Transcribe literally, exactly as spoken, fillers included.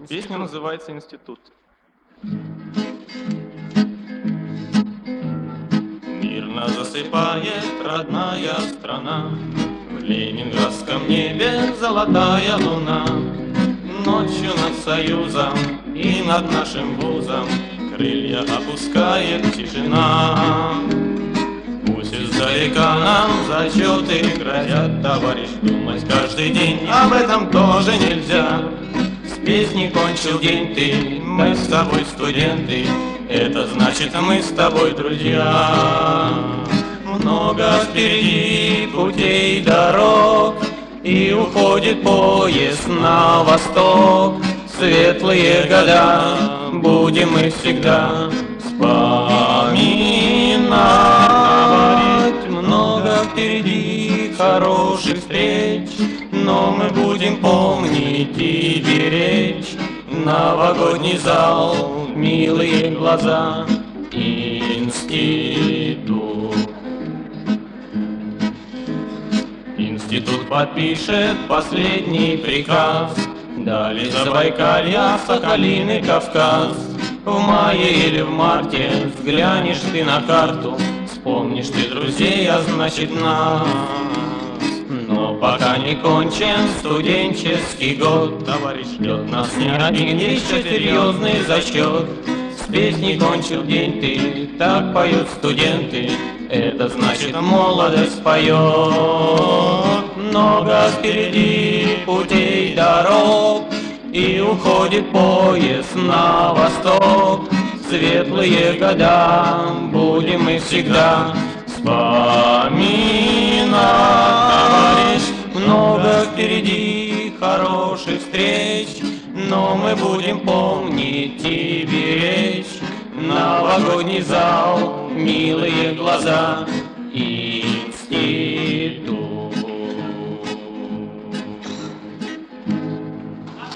Песня называется «Институт». Мирно засыпает родная страна, в ленинградском небе золотая луна. Ночью над Союзом и над нашим вузом крылья опускает тишина. Пусть издалека нам зачеты грозят, товарищ, думать каждый день об этом тоже нельзя. С песни кончил день ты, мы с тобой студенты, это значит, мы с тобой друзья. Много впереди путей, дорог, и уходит поезд на восток. Светлые года будем мы всегда вспоминать. Много впереди хороших встреч, но мы будем помнить и беречь новогодний зал, милые глаза, институт. Институт подпишет последний приказ, далее Забайкалья, Сахалин и Кавказ. В мае или в марте взглянешь ты на карту, вспомнишь ты друзей, а значит нас. Но пока не кончен студенческий год, товарищ, ждет нас не один еще серьезный зачет. С песней кончил день ты, так поют студенты, это значит, молодость поет. Много впереди путей, дорог, и уходит поезд на восток. Светлые года будем мы всегда вспоминать, товарищ. Много впереди хороших встреч, но мы будем помнить и беречь новогодний зал, милые глаза и